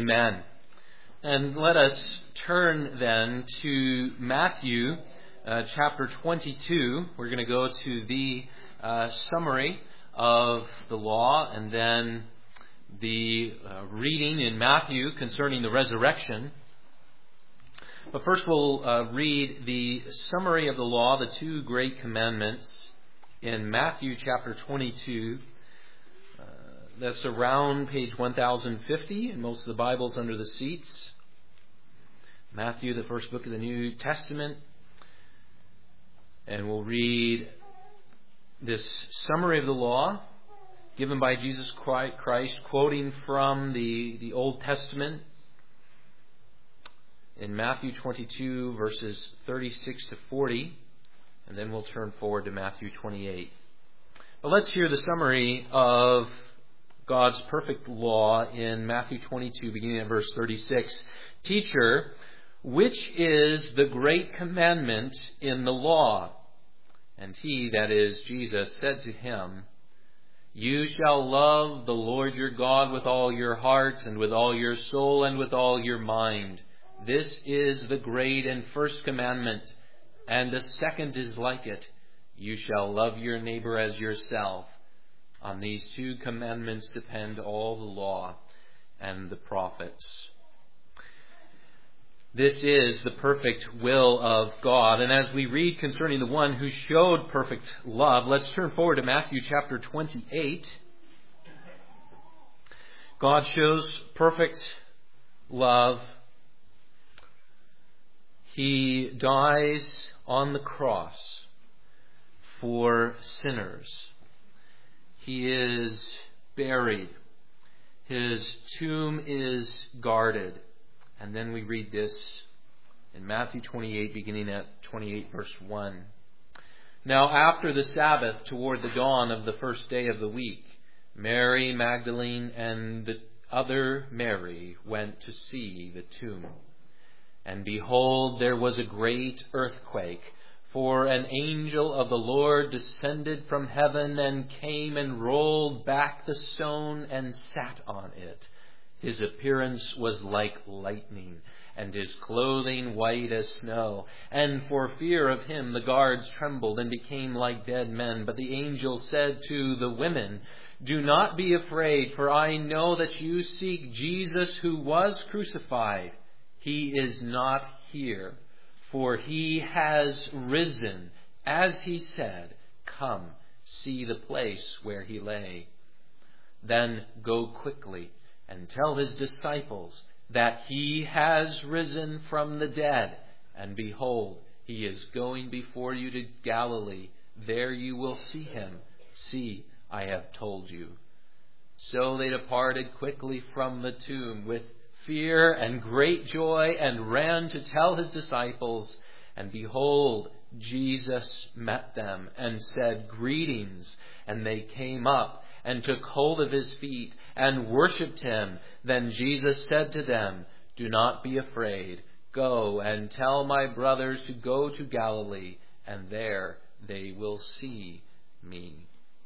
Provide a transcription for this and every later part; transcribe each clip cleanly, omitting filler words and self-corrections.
Amen. And let us turn then to Matthew chapter 22. We're going to go to the summary of the law and then the reading in Matthew concerning the resurrection. But first we'll read the summary of the law, the two great commandments, in Matthew chapter 22. That's around page 1050 in most of the Bibles under the seats. Matthew, the first book of the New Testament. And we'll read this summary of the law given by Jesus Christ, quoting from the Old Testament in Matthew 22, verses 36 to 40. And then we'll turn forward to Matthew 28. But let's hear the summary of God's perfect law in Matthew 22, beginning at verse 36. Teacher, which is the great commandment in the law? And he, that is Jesus, said to him, You shall love the Lord your God with all your heart and with all your soul and with all your mind. This is the great and first commandment, and the second is like it. You shall love your neighbor as yourself. On these two commandments depend all the law and the prophets. This is the perfect will of God. And as we read concerning the one who showed perfect love, let's turn forward to Matthew chapter 28. God shows perfect love. He dies on the cross for sinners. He is buried. His tomb is guarded. And then we read this in Matthew 28, beginning at 28, verse 1. Now after the Sabbath, toward the dawn of the first day of the week, Mary Magdalene and the other Mary went to see the tomb. And behold, there was a great earthquake, for an angel of the Lord descended from heaven and came and rolled back the stone and sat on it. His appearance was like lightning, and his clothing white as snow. And for fear of him the guards trembled and became like dead men. But the angel said to the women, Do not be afraid, for I know that you seek Jesus who was crucified. He is not here, for he has risen, as he said. Come, see the place where he lay. Then go quickly and tell his disciples that he has risen from the dead. And behold, he is going before you to Galilee. There you will see him. See, I have told you. So they departed quickly from the tomb with fear and great joy and ran to tell his disciples. And behold, Jesus met them and said, Greetings. And they came up and took hold of his feet and worshipped him. Then Jesus said to them, Do not be afraid. Go and tell my brothers to go to Galilee, and there they will see me.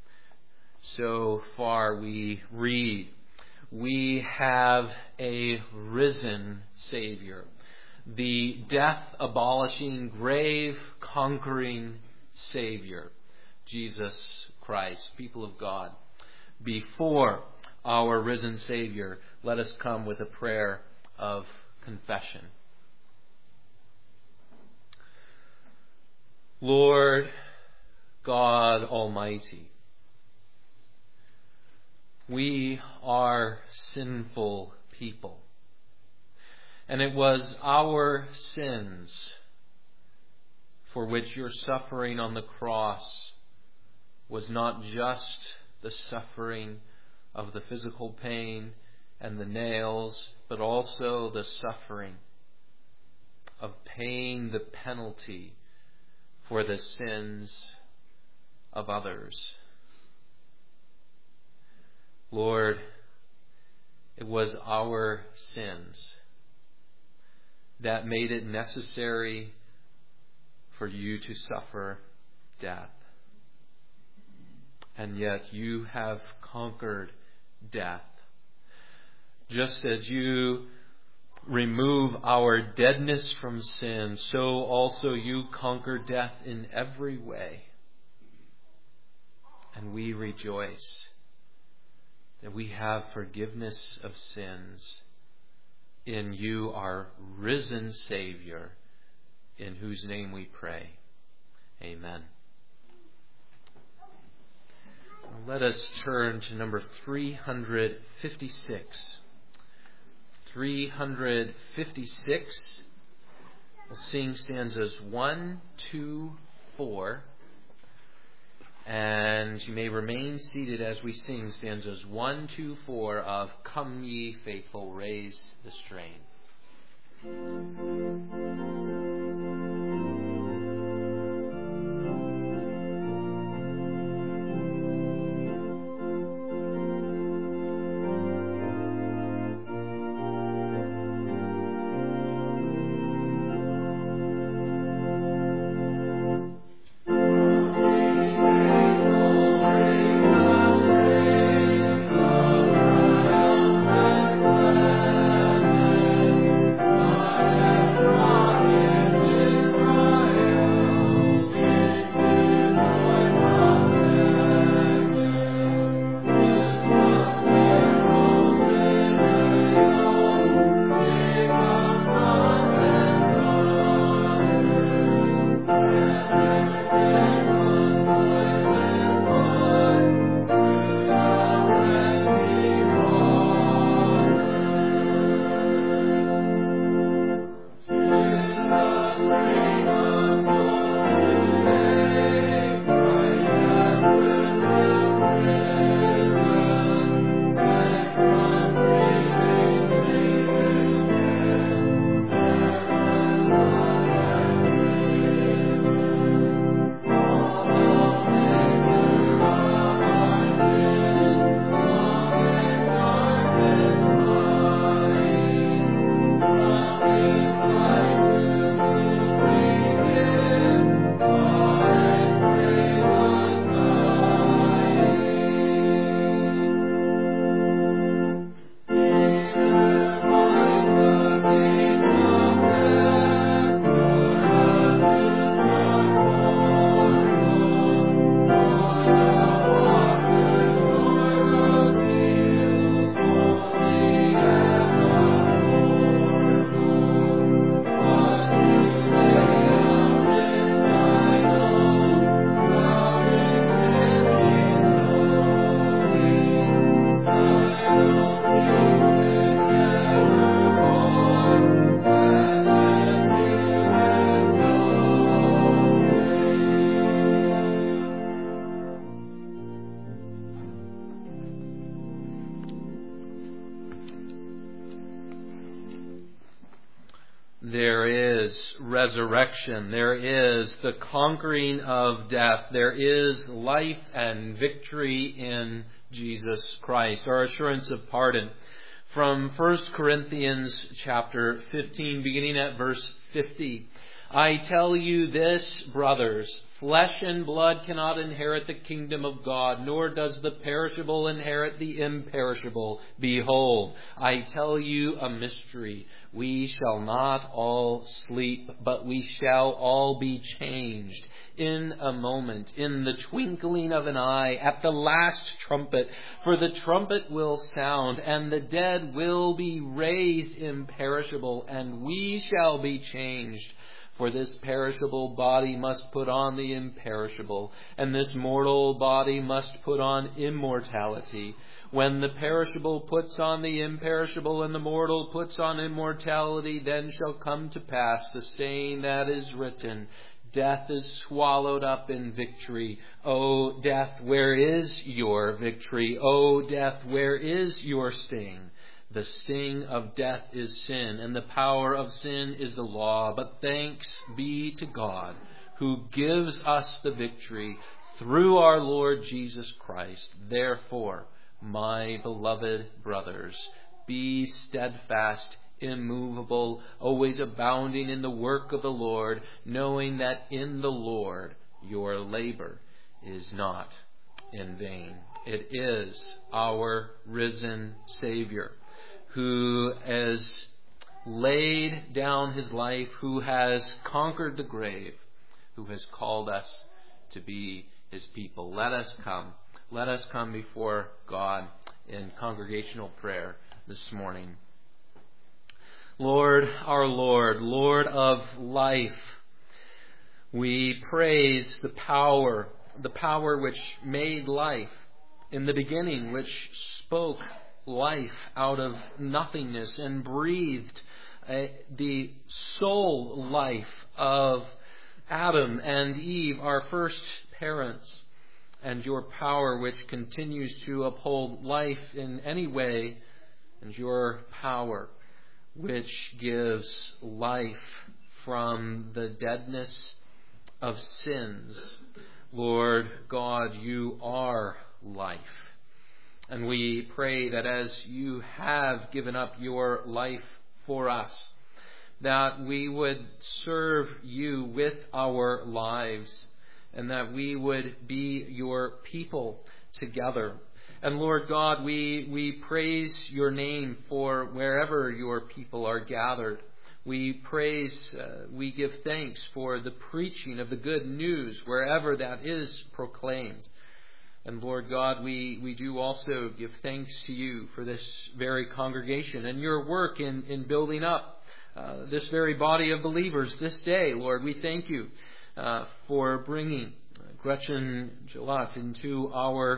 So far we read, we have a risen Savior, the death-abolishing, grave-conquering Savior, Jesus Christ. People of God, before our risen Savior, let us come with a prayer of confession. Lord God Almighty, we are sinful people, and it was our sins for which your suffering on the cross was not just the suffering of the physical pain and the nails, but also the suffering of paying the penalty for the sins of others. Lord, it was our sins that made it necessary for you to suffer death. And yet you have conquered death. Just as you remove our deadness from sin, so also you conquer death in every way. And we rejoice that we have forgiveness of sins in you, our risen Savior, in whose name we pray. Amen. Let us turn to number 356. 356. We'll sing stanzas 1, 2, 4. And you may remain seated as we sing stanzas 1, 2, 4 of Come Ye Faithful, Raise the Strain. There is resurrection. There is the conquering of death. There is life and victory in Jesus Christ. Our assurance of pardon from 1 Corinthians chapter 15, beginning at verse 50. I tell you this, brothers, flesh and blood cannot inherit the kingdom of God, nor does the perishable inherit the imperishable. Behold, I tell you a mystery. We shall not all sleep, but we shall all be changed in a moment, in the twinkling of an eye, at the last trumpet. For the trumpet will sound, and the dead will be raised imperishable, and we shall be changed. For this perishable body must put on the imperishable, and this mortal body must put on immortality. When the perishable puts on the imperishable, and the mortal puts on immortality, then shall come to pass the saying that is written, Death is swallowed up in victory. O death, where is your victory? O death, where is your sting? The sting of death is sin, and the power of sin is the law. But thanks be to God, who gives us the victory through our Lord Jesus Christ. Therefore, my beloved brothers, be steadfast, immovable, always abounding in the work of the Lord, knowing that in the Lord your labor is not in vain. It is our risen Savior who has laid down his life, who has conquered the grave, who has called us to be his people. Let us come. Let us come before God in congregational prayer this morning. Lord, our Lord, Lord of life, we praise the power which made life in the beginning, which spoke life out of nothingness and breathed the soul life of Adam and Eve, our first parents, and your power which continues to uphold life in any way, and your power which gives life from the deadness of sins. Lord God, you are life. And we pray that as you have given up your life for us, that we would serve you with our lives, and that we would be your people together. And Lord God, we praise your name for wherever your people are gathered. We give thanks for the preaching of the good news wherever that is proclaimed. And Lord God, we do also give thanks to you for this very congregation and your work in building up this very body of believers this day. Lord, we thank you for bringing Gretchen Gillot into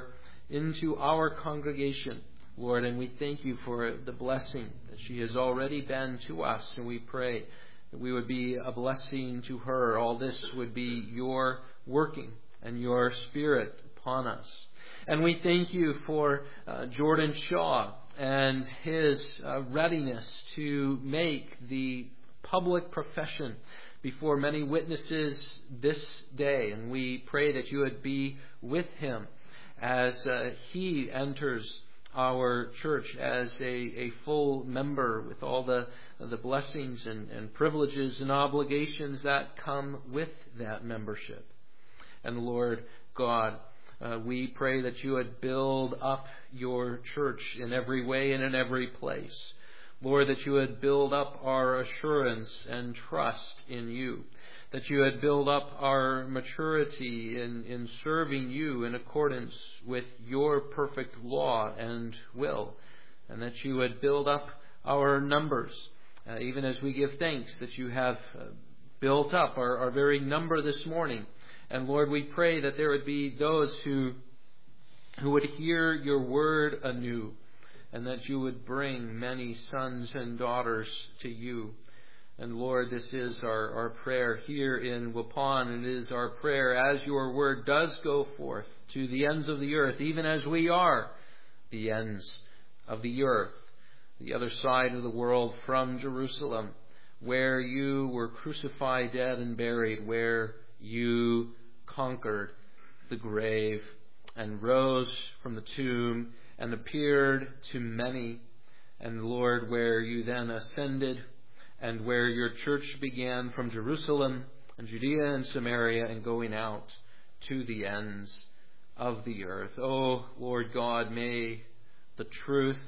our congregation, Lord, and we thank you for the blessing that she has already been to us, and we pray that we would be a blessing to her. All this would be your working and your Spirit upon us. And we thank you for Jordan Shaw and his readiness to make the public profession before many witnesses this day. And we pray that you would be with him as he enters our church as a full member with all the blessings and privileges and obligations that come with that membership. And Lord God, we pray that you would build up your church in every way and in every place. Lord, that you would build up our assurance and trust in you. That you would build up our maturity in serving you in accordance with your perfect law and will. And that you would build up our numbers, even as we give thanks that you have built up our very number this morning. And Lord, we pray that there would be those who would hear your word anew, and that you would bring many sons and daughters to you. And Lord, this is our prayer here in Waupun, and it is our prayer as your word does go forth to the ends of the earth, even as we are the ends of the earth, the other side of the world from Jerusalem, where you were crucified, dead, and buried, where you conquered the grave and rose from the tomb and appeared to many. And Lord, where you then ascended and where your church began from Jerusalem and Judea and Samaria and going out to the ends of the earth. Oh, Lord God, may the truth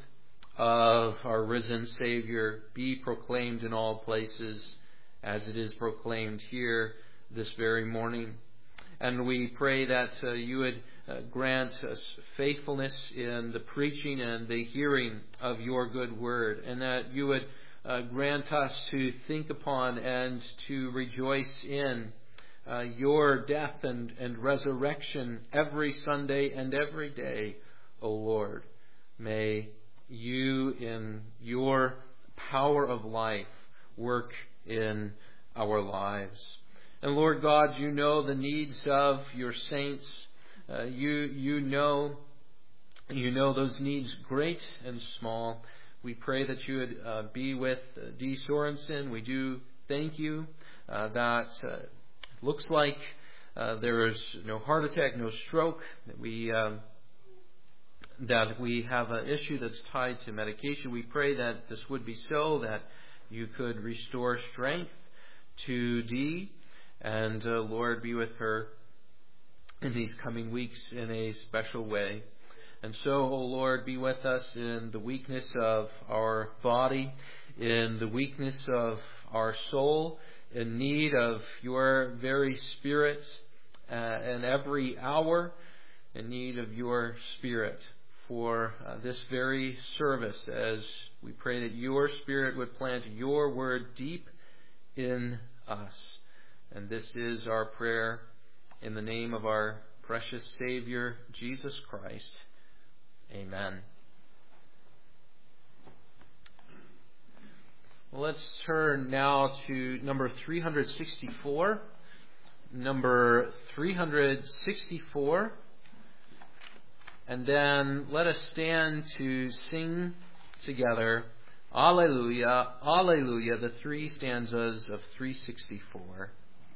of our risen Savior be proclaimed in all places as it is proclaimed here this very morning. And we pray that you would grant us faithfulness in the preaching and the hearing of your good word, and that you would grant us to think upon and to rejoice in your death and resurrection every Sunday and every day, O Lord. May you, in your power of life, work in our lives. And Lord God, you know the needs of your saints. You know those needs, great and small. We pray that you would be with Dee Sorensen. We do thank you that looks like there is no heart attack, no stroke, that we have an issue that's tied to medication. We pray that this would be so, that you could restore strength to Dee. And Lord, be with her in these coming weeks in a special way. And so, O Lord, be with us in the weakness of our body, in the weakness of our soul, in need of your very Spirit in every hour, in need of your Spirit for this very service, as we pray that your Spirit would plant your word deep in us. And this is our prayer in the name of our precious Savior, Jesus Christ. Amen. Well, let's turn now to number 364. Number 364. And then let us stand to sing together, Alleluia, Alleluia, the three stanzas of 364.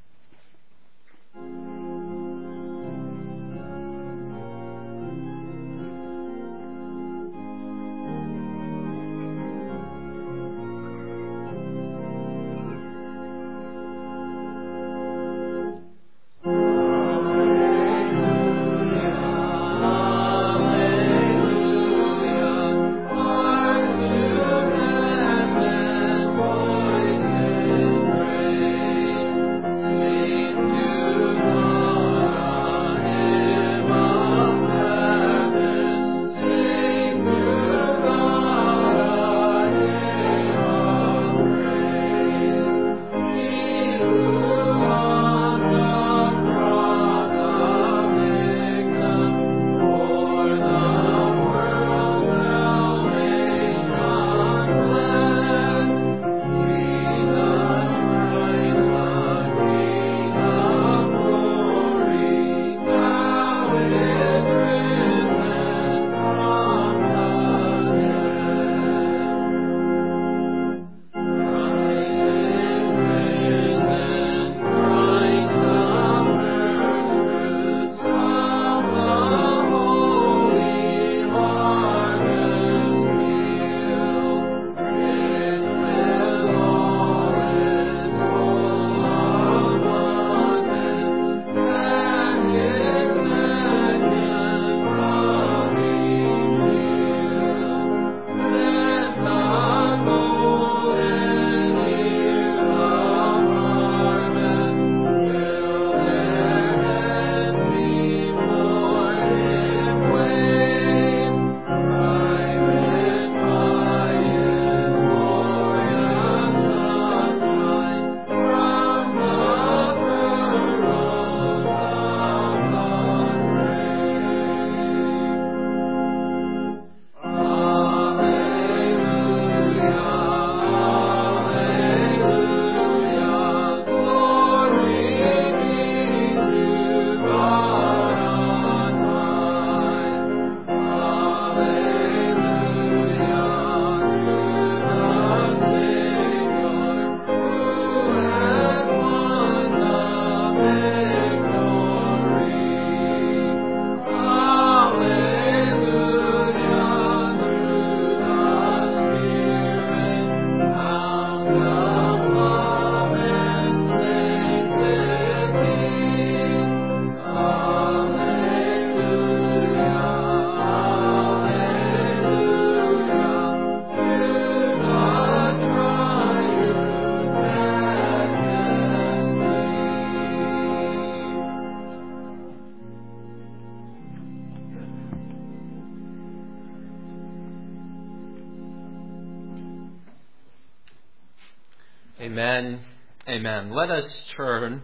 Amen. Amen. Let us turn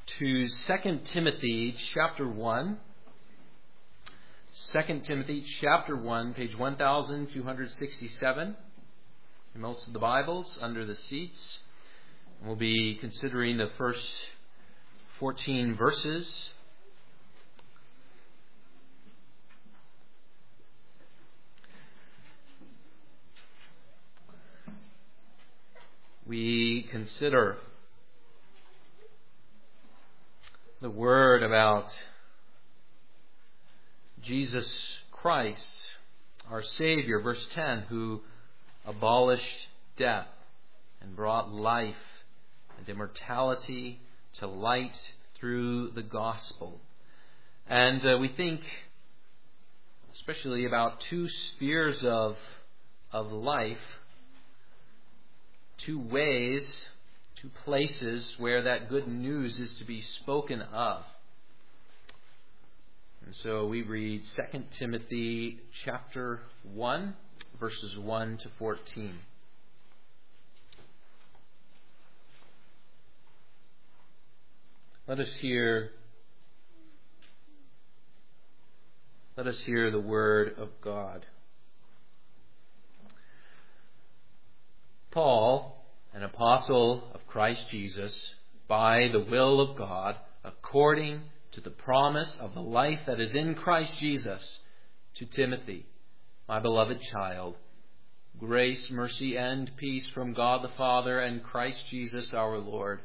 to 2 Timothy chapter 1. 2 Timothy chapter 1, page 1267. In most of the Bibles, under the seats. We'll be considering the first 14 verses. We consider the word about Jesus Christ, our Savior, verse 10, who abolished death and brought life and immortality to light through the gospel. And we think especially about two spheres of life, two ways, two places where that good news is to be spoken of. And so we read 2 Timothy chapter 1, verses 1 to 14. Let us hear the word of God. Paul, an apostle of Christ Jesus, by the will of God, according to the promise of the life that is in Christ Jesus, to Timothy, my beloved child, grace, mercy, and peace from God the Father and Christ Jesus our Lord.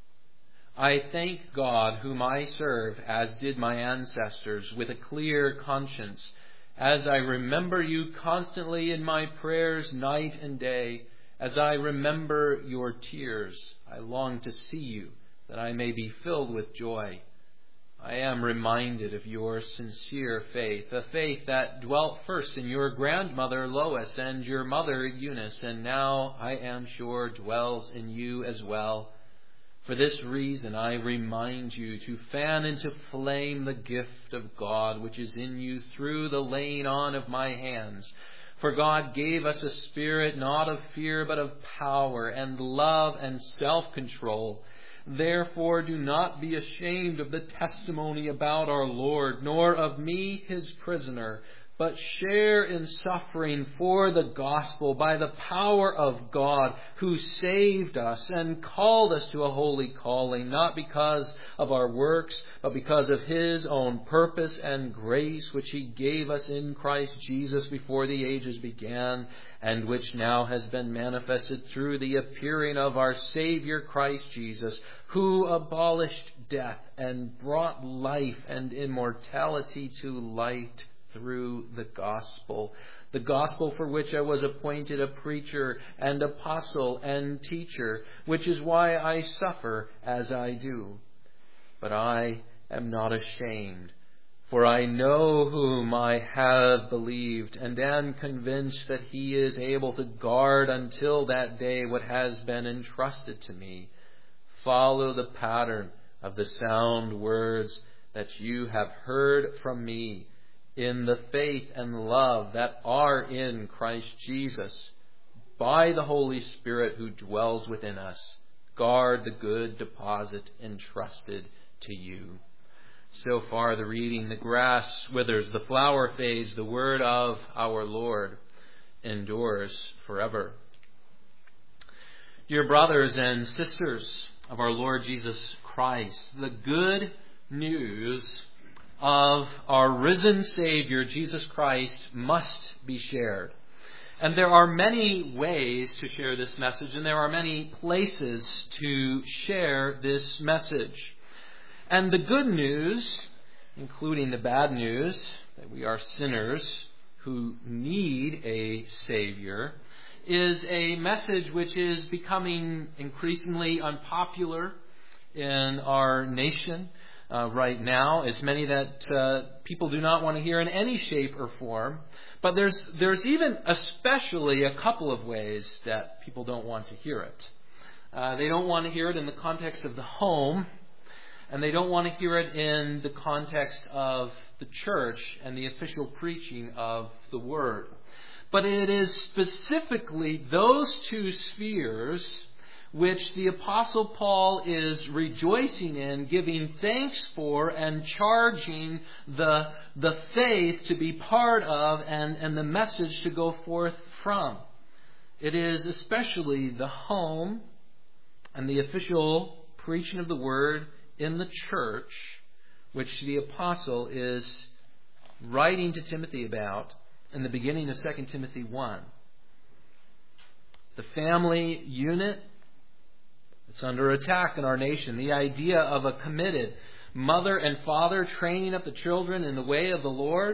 I thank God, whom I serve, as did my ancestors, with a clear conscience, as I remember you constantly in my prayers night and day. As I remember your tears, I long to see you, that I may be filled with joy. I am reminded of your sincere faith, a faith that dwelt first in your grandmother Lois and your mother Eunice, and now, I am sure, dwells in you as well. For this reason, I remind you to fan into flame the gift of God which is in you through the laying on of my hands. For God gave us a spirit not of fear but of power and love and self-control. Therefore do not be ashamed of the testimony about our Lord, nor of me his prisoner, but share in suffering for the gospel by the power of God, who saved us and called us to a holy calling, not because of our works, but because of his own purpose and grace, which he gave us in Christ Jesus before the ages began, and which now has been manifested through the appearing of our Savior Christ Jesus, who abolished death and brought life and immortality to light through the gospel for which I was appointed a preacher and apostle and teacher, which is why I suffer as I do. But I am not ashamed, for I know whom I have believed, and am convinced that he is able to guard until that day what has been entrusted to me. Follow the pattern of the sound words that you have heard from me, in the faith and love that are in Christ Jesus. By the Holy Spirit who dwells within us, guard the good deposit entrusted to you. So far the reading. The grass withers, the flower fades, the word of our Lord endures forever. Dear brothers and sisters of our Lord Jesus Christ, the good news of our risen Savior, Jesus Christ, must be shared. And there are many ways to share this message, and there are many places to share this message. And the good news, including the bad news, that we are sinners who need a Savior, is a message which is becoming increasingly unpopular in our nation. Right now, it's many that people do not want to hear in any shape or form. But there's even especially a couple of ways that people don't want to hear it. They don't want to hear it in the context of the home, and they don't want to hear it in the context of the church and the official preaching of the Word. But it is specifically those two spheres which the Apostle Paul is rejoicing in, giving thanks for, and charging the faith to be part of, and the message to go forth from. It is especially the home and the official preaching of the Word in the church, which the Apostle is writing to Timothy about in the beginning of 2 Timothy 1. The family unit, it's under attack in our nation. The idea of a committed mother and father training up the children in the way of the Lord,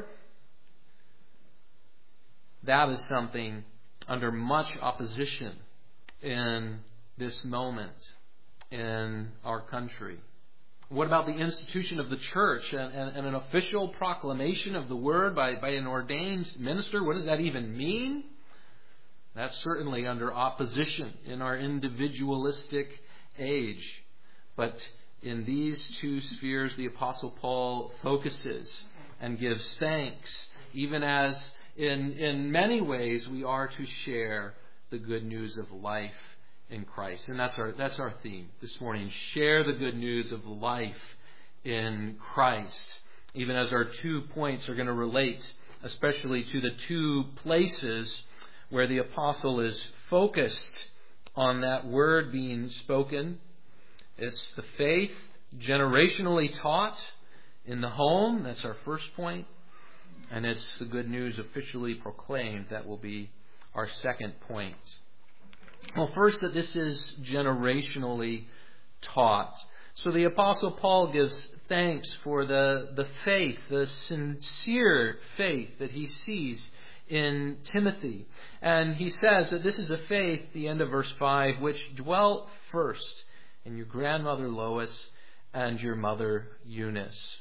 that is something under much opposition in this moment in our country. What about the institution of the church and an official proclamation of the word by an ordained minister? What does that even mean? That's certainly under opposition in our individualistic age. But in these two spheres, the Apostle Paul focuses and gives thanks, even as in many ways we are to share the good news of life in Christ. And that's our theme this morning. Share the good news of life in Christ. Even as our 2 points are going to relate, especially to the 2 places where the apostle is focused on that word being spoken. It's the faith generationally taught in the home. That's our first point. And it's the good news officially proclaimed. That will be our second point. Well, first, that this is generationally taught. So the Apostle Paul gives thanks for the faith, the sincere faith that he sees in Timothy. And he says that this is a faith, the end of verse 5, which dwelt first in your grandmother Lois and your mother Eunice.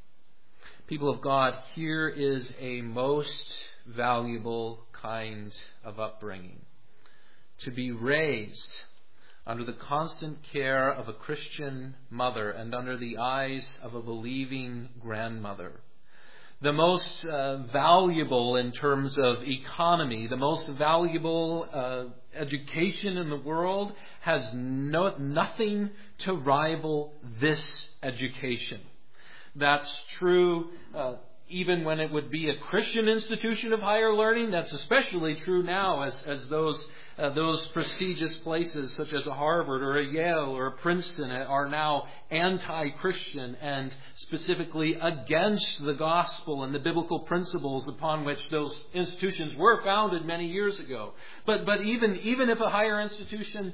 People of God, here is a most valuable kind of upbringing. To be raised under the constant care of a Christian mother and under the eyes of a believing grandmother. The most valuable in terms of economy, the most valuable education in the world has nothing to rival this education. That's true even when it would be a Christian institution of higher learning. That's especially true now as those prestigious places such as a Harvard or a Yale or a Princeton are now anti-Christian and specifically against the gospel and the biblical principles upon which those institutions were founded many years ago. But even if a higher institution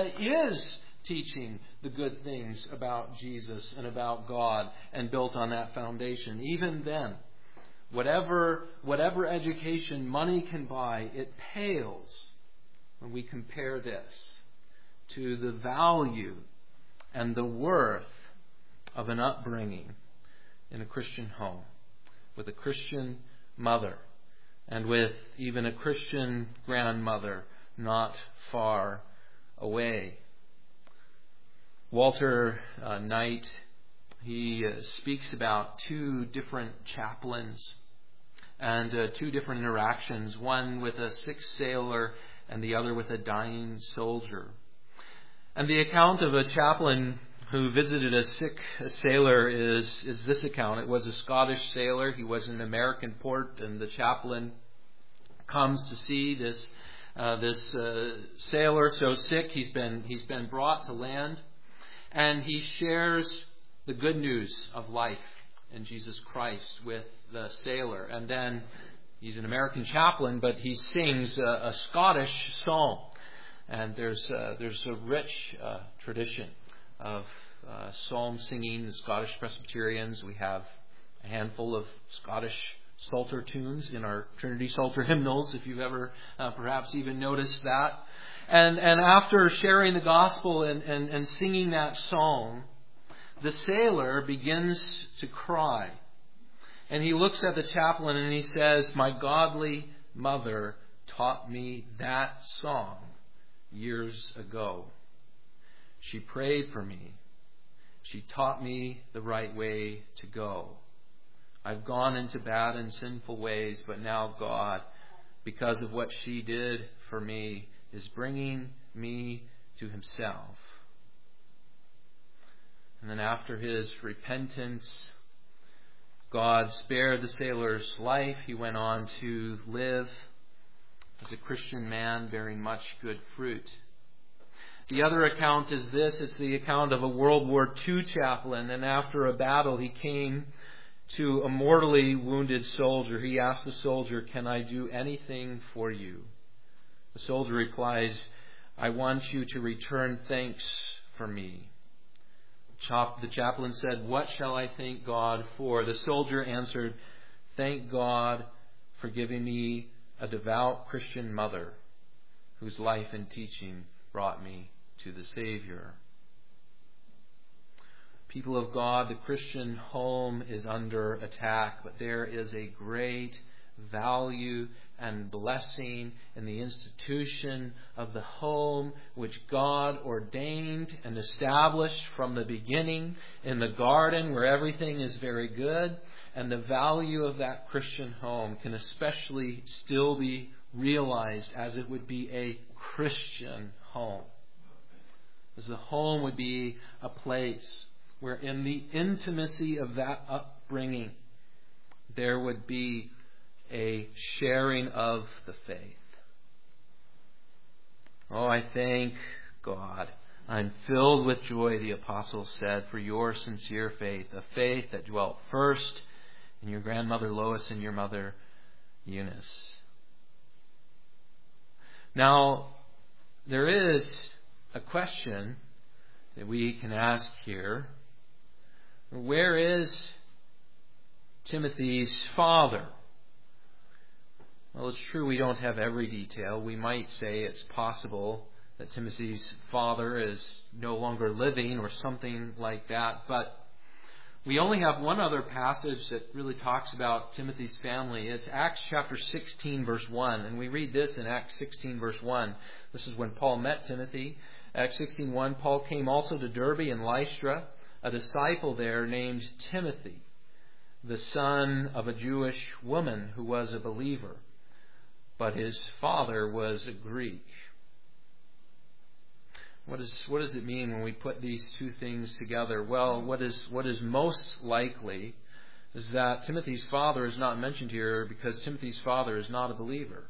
is teaching the good things about Jesus and about God and built on that foundation, even then, whatever education money can buy, it pales when we compare this to the value and the worth of an upbringing in a Christian home with a Christian mother and with even a Christian grandmother not far away. Walter Knight, he speaks about 2 different chaplains and 2 different interactions, one with a sick sailor and the other with a dying soldier. And the account of a chaplain who visited a sick sailor is this account. It was a Scottish sailor. He was in an American port, and the chaplain comes to see this sailor so sick he's been brought to land. And he shares the good news of life in Jesus Christ with the sailor. And then he's an American chaplain, but he sings a Scottish song. And there's a rich tradition of psalm singing. The Scottish Presbyterians, we have a handful of Scottish Psalter tunes in our Trinity Psalter hymnals, if you've ever perhaps even noticed that. And after sharing the gospel and singing that song, the sailor begins to cry. And he looks at the chaplain and he says, "My godly mother taught me that song years ago. She prayed for me. She taught me the right way to go. I've gone into bad and sinful ways, but now God, because of what she did for me, is bringing me to himself." And then after his repentance, God spared the sailor's life. He went on to live as a Christian man, bearing much good fruit. The other account is this. It's the account of a World War II chaplain. And after a battle, he came to a mortally wounded soldier. He asked the soldier, "Can I do anything for you?" The soldier replies, "I want you to return thanks for me." The chaplain said, "What shall I thank God for?" The soldier answered, "Thank God for giving me a devout Christian mother whose life and teaching brought me to the Savior." People of God, the Christian home is under attack, but there is a great value and blessing in the institution of the home which God ordained and established from the beginning in the garden where everything is very good. And the value of that Christian home can especially still be realized as it would be a Christian home. As the home would be a place where in the intimacy of that upbringing there would be a sharing of the faith. Oh, I thank God. I'm filled with joy, the apostle said, for your sincere faith, a faith that dwelt first in your grandmother Lois and your mother Eunice. Now, there is a question that we can ask here. Where is Timothy's father? Well, it's true we don't have every detail. We might say it's possible that Timothy's father is no longer living or something like that. But we only have one other passage that really talks about Timothy's family. It's Acts chapter 16, verse 1. And we read this in Acts 16, verse 1. This is when Paul met Timothy. Acts 16:1, Paul came also to Derbe and Lystra, a disciple there named Timothy, the son of a Jewish woman who was a believer, but his father was a Greek. What does it mean when we put these two things together? Well, what is most likely is that Timothy's father is not mentioned here because Timothy's father is not a believer.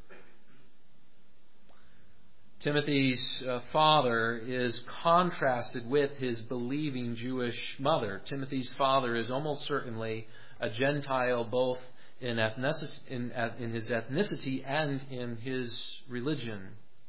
Timothy's father is contrasted with his believing Jewish mother. Timothy's father is almost certainly a Gentile, both in his ethnicity and in his religion.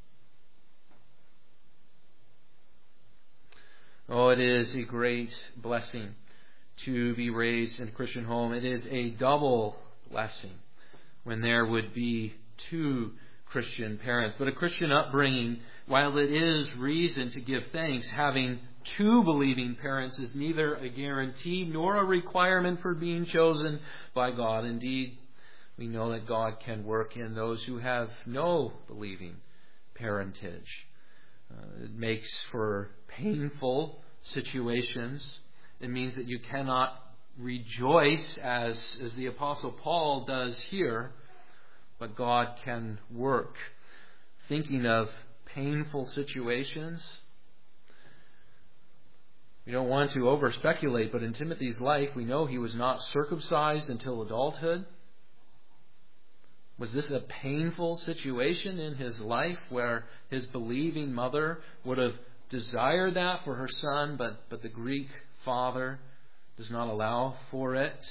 Oh, it is a great blessing to be raised in a Christian home. It is a double blessing when there would be two Christian parents. But a Christian upbringing, while it is reason to give thanks, having two believing parents is neither a guarantee nor a requirement for being chosen by God. Indeed, we know that God can work in those who have no believing parentage. It makes for painful situations. It means that you cannot rejoice as the Apostle Paul does here, but God can work. Thinking of painful situations, we don't want to over-speculate, but in Timothy's life, we know he was not circumcised until adulthood. Was this a painful situation in his life where his believing mother would have desired that for her son, but the Greek father does not allow for it?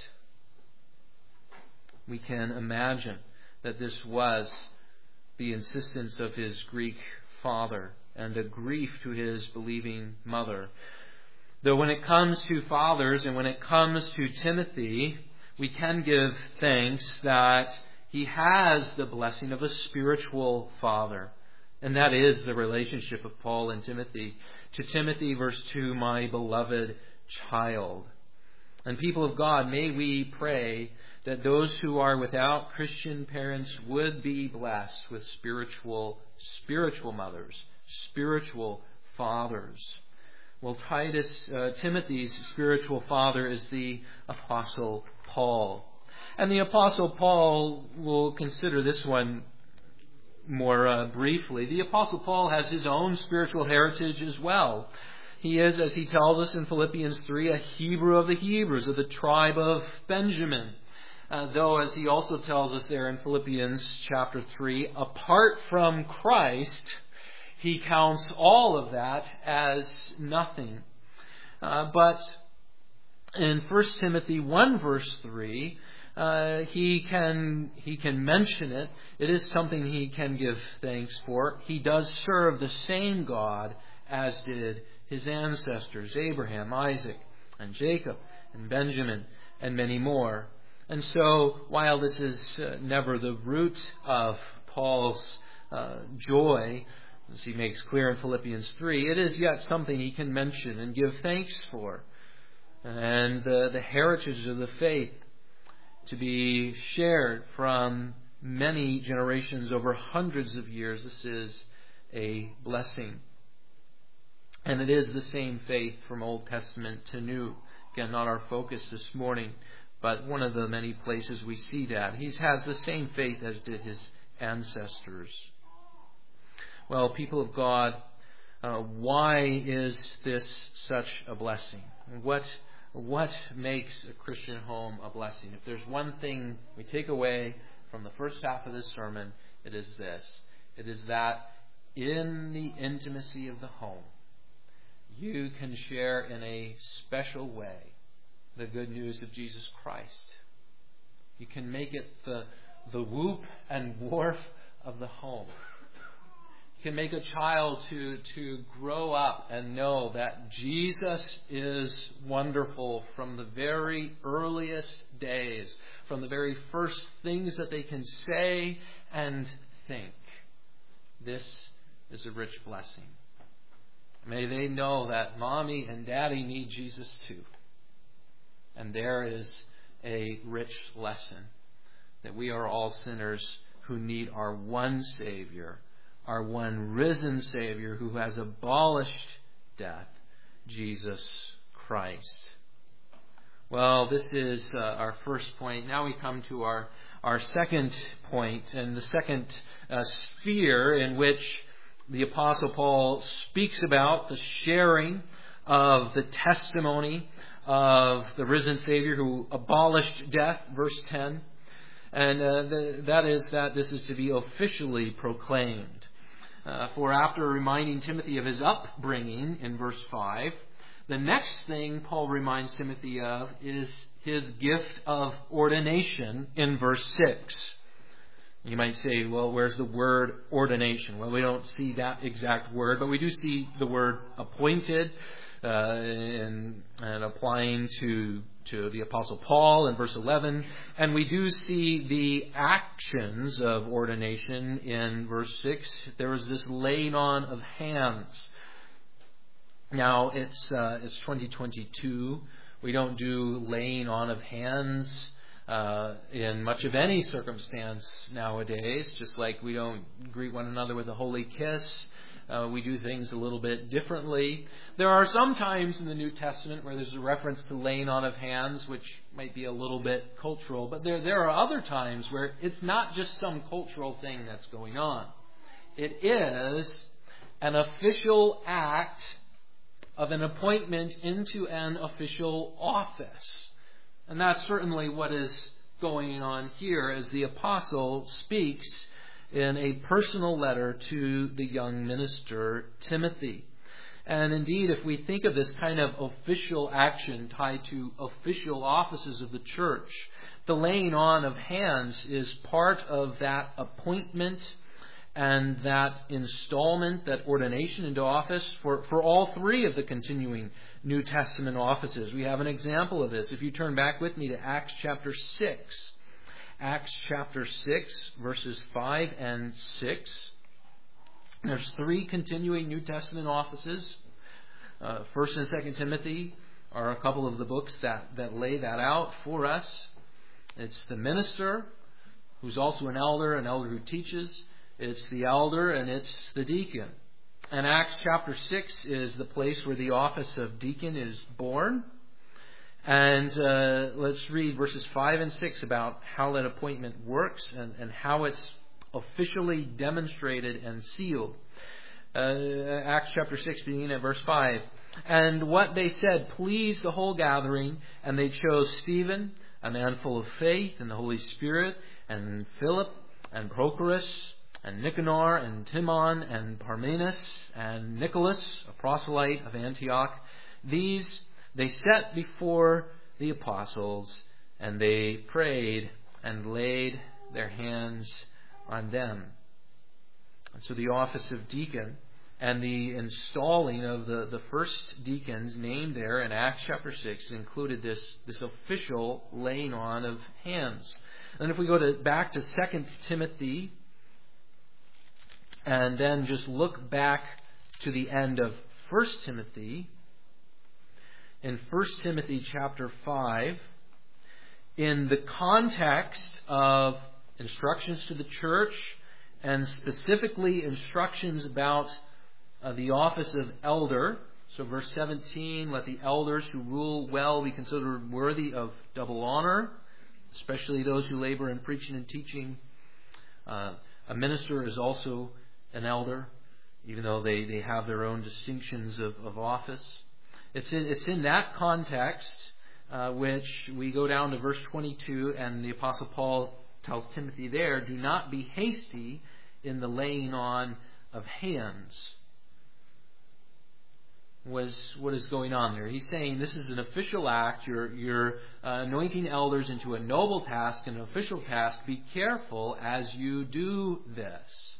We can imagine that this was the insistence of his Greek father and a grief to his believing mother. Though when it comes to fathers and when it comes to Timothy, we can give thanks that he has the blessing of a spiritual father. And that is the relationship of Paul and Timothy. To Timothy, verse 2, my beloved child. And people of God, may we pray that those who are without Christian parents would be blessed with spiritual mothers, spiritual fathers. Well, Timothy's spiritual father is the Apostle Paul. And the Apostle Paul, will consider this one more briefly. The Apostle Paul has his own spiritual heritage as well. He is, as he tells us in Philippians 3, a Hebrew of the Hebrews, of the tribe of Benjamin. Though, as he also tells us there in Philippians chapter 3, apart from Christ, he counts all of that as nothing. But in 1 Timothy 1 verse 3, he can mention it. It is something he can give thanks for. He does serve the same God as did his ancestors, Abraham, Isaac, and Jacob, and Benjamin, and many more. And so, while this is never the root of Paul's joy, as he makes clear in Philippians 3, it is yet something he can mention and give thanks for. and the heritage of the faith to be shared from many generations over hundreds of years. This is a blessing. And it is the same faith from Old Testament to New. Again, not our focus this morning, but one of the many places we see that. He has the same faith as did his ancestors. Well, people of God, why is this such a blessing? What makes a Christian home a blessing? If there's one thing we take away from the first half of this sermon, it is this. It is that in the intimacy of the home, you can share in a special way the good news of Jesus Christ. You can make it the whoop and wharf of the home. You can make a child to grow up and know that Jesus is wonderful from the very earliest days, from the very first things that they can say and think. This is a rich blessing. May they know that Mommy and Daddy need Jesus too. And there is a rich lesson that we are all sinners who need our one Savior, our one risen Savior who has abolished death, Jesus Christ. Well, this is our first point. Now we come to our second point, and the second sphere in which the Apostle Paul speaks about the sharing of the testimony of the risen Savior who abolished death, verse 10. And that is that this is to be officially proclaimed. For after reminding Timothy of his upbringing in verse 5, the next thing Paul reminds Timothy of is his gift of ordination in verse 6. You might say, well, where's the word ordination? Well, we don't see that exact word, but we do see the word appointed and applying to the Apostle Paul in verse 11. And we do see the actions of ordination in verse 6. There is this laying on of hands. Now, it's 2022. We don't do laying on of hands in much of any circumstance nowadays, just like we don't greet one another with a holy kiss. We do things a little bit differently. There are some times in the New Testament where there's a reference to laying on of hands, which might be a little bit cultural, but there are other times where it's not just some cultural thing that's going on. It is an official act of an appointment into an official office. And that's certainly what is going on here as the apostle speaks in a personal letter to the young minister Timothy. And indeed, if we think of this kind of official action tied to official offices of the church, the laying on of hands is part of that appointment and that installment, that ordination into office for all three of the continuing New Testament offices. We have an example of this. If you turn back with me to Acts chapter 6. Acts chapter 6, verses 5 and 6. There's three continuing New Testament offices. 1st and 2nd Timothy are a couple of the books that lay that out for us. It's the minister, who's also an elder who teaches. It's the elder, and it's the deacon. And Acts chapter 6 is the place where the office of deacon is born. And let's read verses 5 and 6 about how that appointment works and how it's officially demonstrated and sealed. Acts chapter 6, beginning at verse 5. And what they said pleased the whole gathering, and they chose Stephen, a man full of faith and the Holy Spirit, and Philip, and Prochorus, and Nicanor, and Timon, and Parmenas, and Nicholas, a proselyte of Antioch. These they set before the apostles, and they prayed and laid their hands on them. And so the office of deacon and the installing of the first deacons named there in Acts chapter 6 included this official laying on of hands. And if we go back to 2 Timothy and then just look back to the end of 1 Timothy, in 1 Timothy chapter 5 in the context of instructions to the church, and specifically instructions about the office of elder. So verse 17, let the elders who rule well be considered worthy of double honor, especially those who labor in preaching and teaching. A minister is also an elder, even though they have their own distinctions of office. It's in that context which we go down to verse 22, and the Apostle Paul tells Timothy there, do not be hasty in the laying on of hands. What is going on there? He's saying this is an official act. You're anointing elders into a noble task, an official task. Be careful as you do this.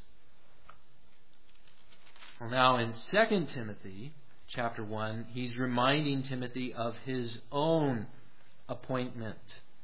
Well, now in 2 Timothy chapter 1, he's reminding Timothy of his own appointment.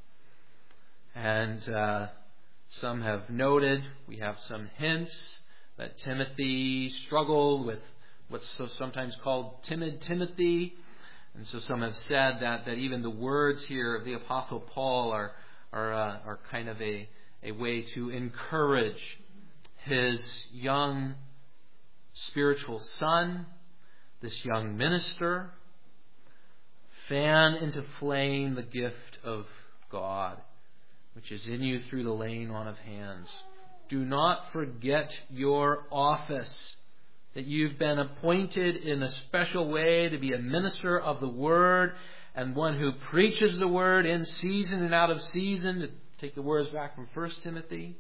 And some have noted, we have some hints that Timothy struggled with what's so sometimes called timid Timothy. And so some have said that even the words here of the Apostle Paul are kind of a way to encourage his young spiritual son, this young minister. Fan into flame the gift of God, which is in you through the laying on of hands. Do not forget your office, that you've been appointed in a special way to be a minister of the Word and one who preaches the Word in season and out of season, to take the words back from 1 Timothy.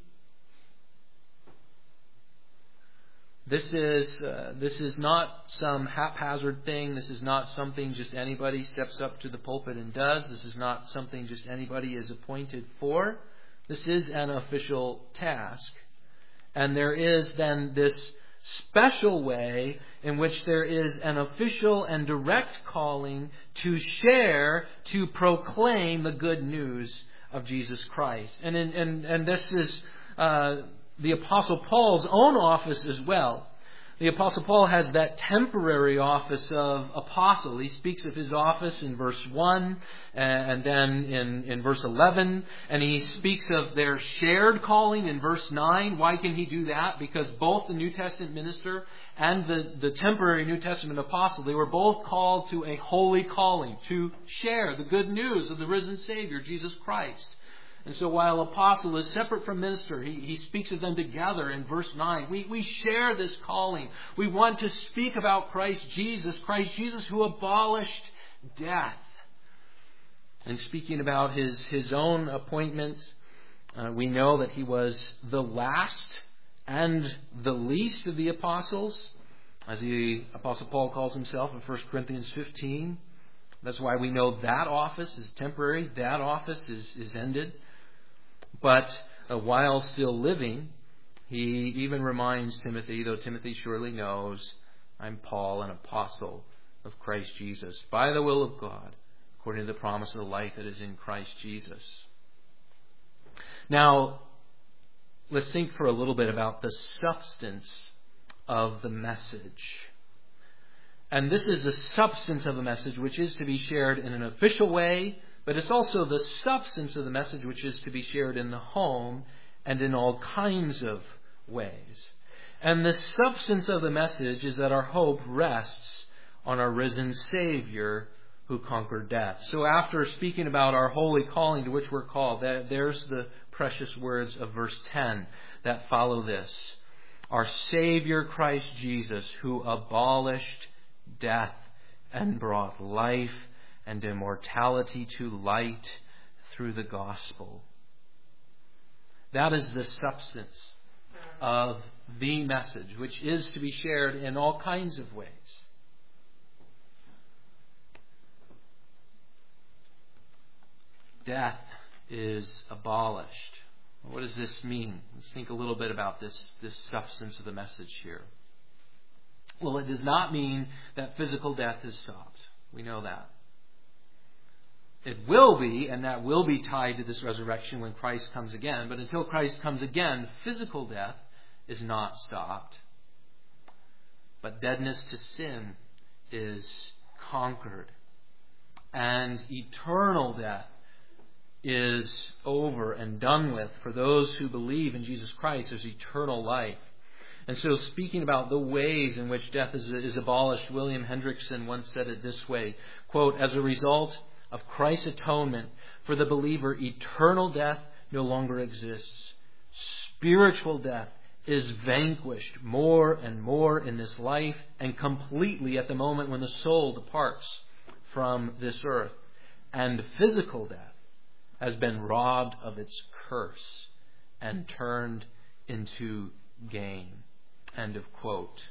This is not some haphazard thing. This is not something just anybody steps up to the pulpit and does. This is not something just anybody is appointed for. This is an official task. And there is then this special way in which there is an official and direct calling to share, to proclaim the good news of Jesus Christ. And this is the Apostle Paul's own office as well. The Apostle Paul has that temporary office of apostle. He speaks of his office in verse 1 and then in verse 11. And he speaks of their shared calling in verse 9. Why can he do that? Because both the New Testament minister and the temporary New Testament apostle, they were both called to a holy calling, to share the good news of the risen Savior, Jesus Christ. And so while apostle is separate from minister, he speaks of them together in verse 9. We share this calling. We want to speak about Christ Jesus who abolished death. And speaking about his own appointments, we know that he was the last and the least of the apostles, as the Apostle Paul calls himself in 1 Corinthians 15. That's why we know that office is temporary. That office is ended. But while still living, he even reminds Timothy, though Timothy surely knows, I'm Paul, an apostle of Christ Jesus, by the will of God, according to the promise of the life that is in Christ Jesus. Now, let's think for a little bit about the substance of the message. And this is the substance of the message which is to be shared in an official way, but it's also the substance of the message which is to be shared in the home and in all kinds of ways. And the substance of the message is that our hope rests on our risen Savior who conquered death. So after speaking about our holy calling to which we're called, there's the precious words of verse 10 that follow this. Our Savior Christ Jesus, who abolished death and brought life and immortality to light through the gospel. That is the substance of the message, which is to be shared in all kinds of ways. Death is abolished. What does this mean? Let's think a little bit about this substance of the message here. Well, it does not mean that physical death is stopped. We know that. It will be, and that will be tied to this resurrection when Christ comes again. But until Christ comes again, physical death is not stopped. But deadness to sin is conquered. and eternal death is over and done with. For those who believe in Jesus Christ, there's eternal life. And so, speaking about the ways in which death is abolished, William Hendrickson once said it this way, quote, "As a result of Christ's atonement for the believer, eternal death no longer exists. Spiritual death is vanquished more and more in this life and completely at the moment when the soul departs from this earth. And physical death has been robbed of its curse and turned into gain." End of quote.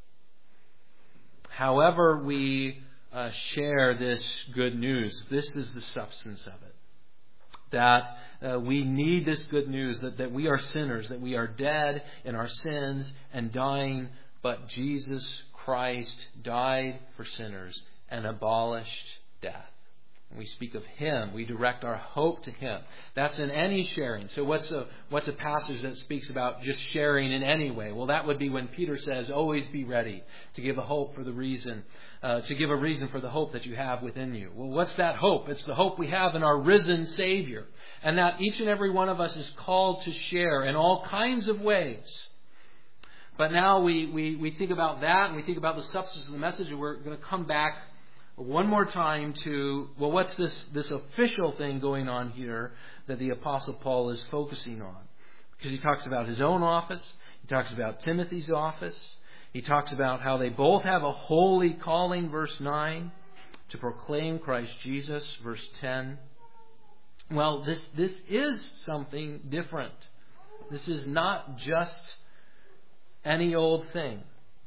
However we share this good news, this is the substance of it. That we need this good news, that we are sinners, that we are dead in our sins and dying, but Jesus Christ died for sinners and abolished death. We speak of Him. We direct our hope to Him. That's in any sharing. So what's a passage that speaks about just sharing in any way? Well, that would be when Peter says, "Always be ready to give a hope for the reason, to give a reason for the hope that you have within you." Well, what's that hope? It's the hope we have in our risen Savior, and that each and every one of us is called to share in all kinds of ways. But now we think about that, and we think about the substance of the message, and we're going to come back one more time to, well, what's this official thing going on here that the Apostle Paul is focusing on? Because he talks about his own office. He talks about Timothy's office. He talks about how they both have a holy calling, verse 9, to proclaim Christ Jesus, verse 10. Well, this is something different. This is not just any old thing.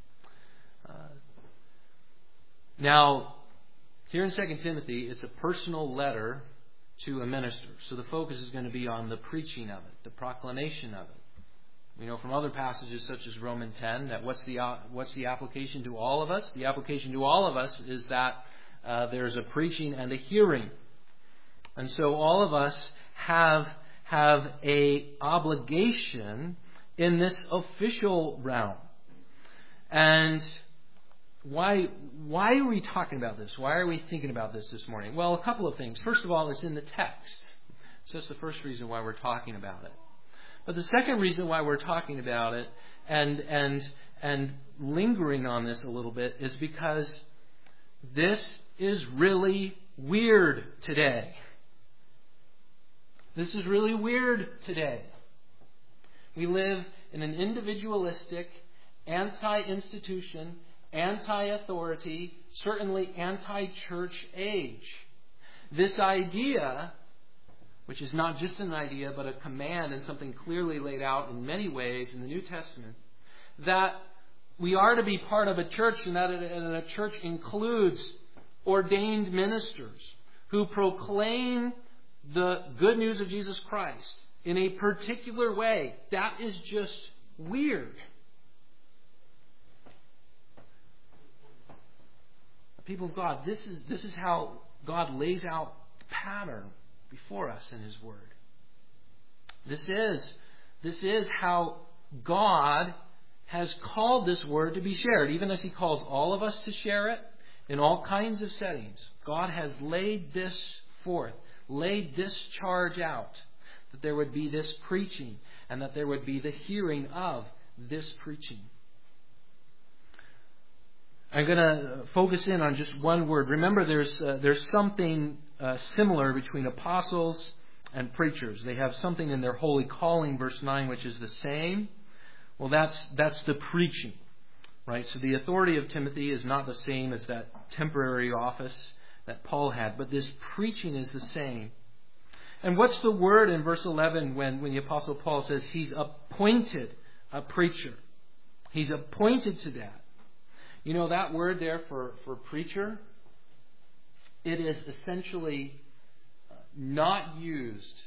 Now, here in 2 Timothy, it's a personal letter to a minister. So the focus is going to be on the preaching of it, the proclamation of it. We know from other passages such as Romans 10 that what's the application to all of us? The application to all of us is that there's a preaching and a hearing. And so all of us have a obligation in this official realm. And why are we talking about this? Why are we thinking about this morning? Well, a couple of things. First of all, it's in the text. So that's the first reason why we're talking about it. But the second reason why we're talking about it and lingering on this a little bit is because this is really weird today. This is really weird today. We live in an individualistic, anti-institution, anti-authority, certainly anti-church age. This idea, which is not just an idea but a command and something clearly laid out in many ways in the New Testament, that we are to be part of a church, and that a church includes ordained ministers who proclaim the good news of Jesus Christ in a particular way. That is just weird. People of God, this is how God lays out the pattern before us in His Word. This is how God has called this Word to be shared, even as He calls all of us to share it in all kinds of settings. God has laid this forth, laid this charge out, that there would be this preaching and that there would be the hearing of this preaching. I'm going to focus in on just one word. Remember, there's something similar between apostles and preachers. They have something in their holy calling, verse 9, which is the same. Well, that's the preaching, right? So the authority of Timothy is not the same as that temporary office that Paul had, but this preaching is the same. And what's the word in verse 11 when the Apostle Paul says he's appointed a preacher? He's appointed to that. You know, that word there for preacher, it is essentially not used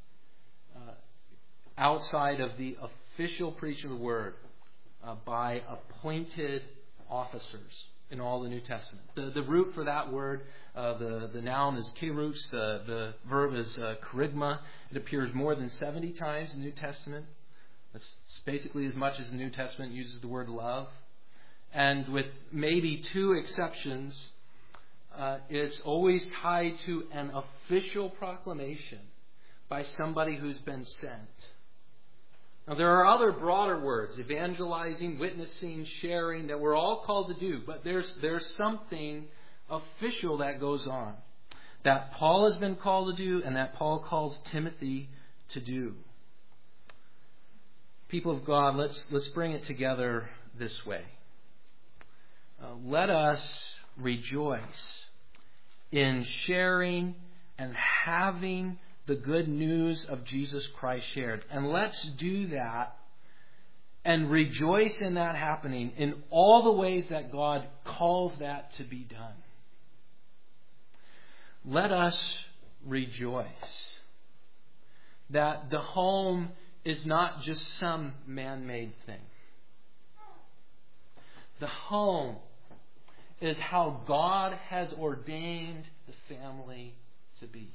outside of the official preaching of the word by appointed officers in all the New Testament. The root for that word, the noun is kerus, the verb is kerygma. It appears more than 70 times in the New Testament. That's basically as much as the New Testament uses the word love. And with maybe two exceptions, it's always tied to an official proclamation by somebody who's been sent. Now, there are other broader words, evangelizing, witnessing, sharing, that we're all called to do. But there's something official that goes on that Paul has been called to do and that Paul calls Timothy to do. People of God, let's bring it together this way. Let us rejoice in sharing and having the good news of Jesus Christ shared. And let's do that and rejoice in that happening in all the ways that God calls that to be done. Let us rejoice that the home is not just some man-made thing. The home is how God has ordained the family to be.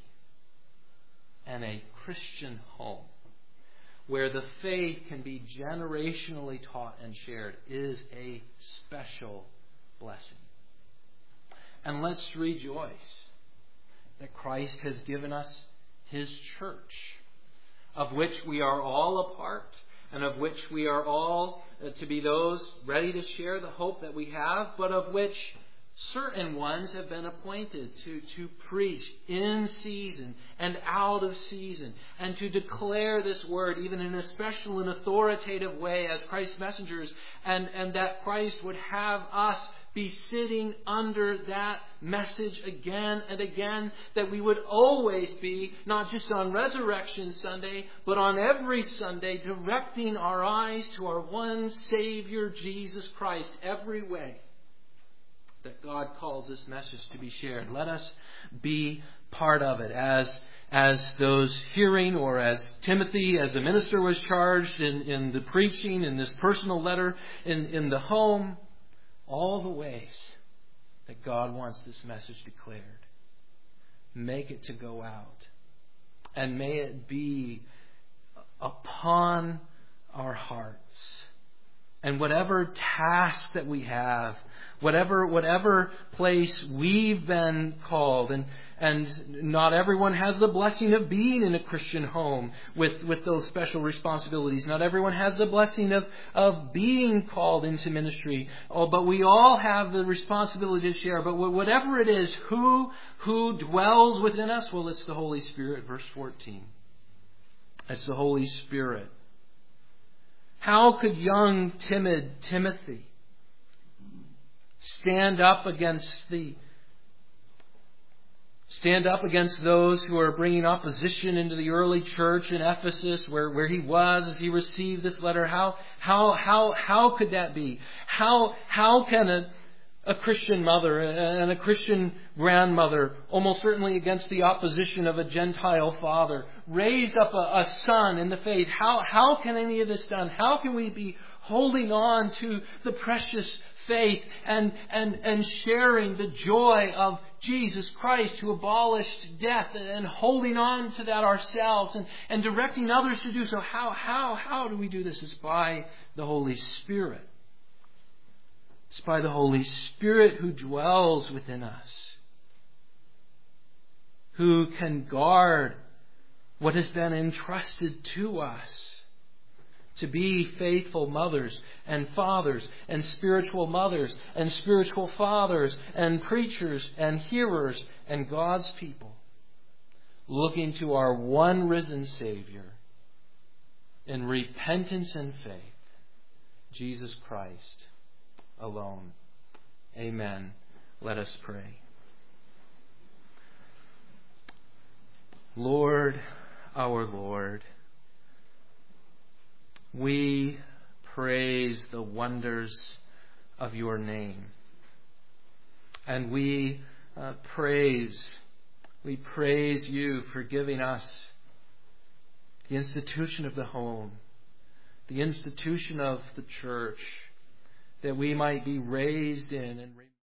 And a Christian home where the faith can be generationally taught and shared is a special blessing. And let's rejoice that Christ has given us His church, of which we are all a part, and of which we are all to be those ready to share the hope that we have, but of which certain ones have been appointed to preach in season and out of season, and to declare this word even in a special and authoritative way as Christ's messengers, and that Christ would have us be sitting under that message again and again, that we would always be, not just on Resurrection Sunday, but on every Sunday, directing our eyes to our one Savior, Jesus Christ, every way that God calls this message to be shared. Let us be part of it as those hearing, or as Timothy, as a minister, was charged in the preaching, in this personal letter, in the home, all the ways that God wants this message declared. Make it to go out. And may it be upon our hearts. And whatever task that we have, whatever place we've been called, and not everyone has the blessing of being in a Christian home with those special responsibilities. Not everyone has the blessing of being called into ministry. But we all have the responsibility to share. But whatever it is, who dwells within us? Well, it's the Holy Spirit, verse 14. It's the Holy Spirit. How could young, timid Timothy stand up against those who are bringing opposition into the early church in Ephesus, where he was as he received this letter? How could that be? How can a Christian mother and a Christian grandmother, almost certainly against the opposition of a Gentile father, raise up a son in the faith? How can any of this done? How can we be holding on to the precious faith and sharing the joy of Jesus Christ, who abolished death, and holding on to that ourselves and directing others to do so? How do we do this? It's by the Holy Spirit. It's by the Holy Spirit who dwells within us, who can guard what has been entrusted to us to be faithful mothers and fathers and spiritual mothers and spiritual fathers and preachers and hearers and God's people, looking to our one risen Savior in repentance and faith, Jesus Christ alone. Amen. Let us pray. Lord, our Lord, we praise the wonders of your name. And we praise you for giving us the institution of the home, the institution of the church, that we might be raised in and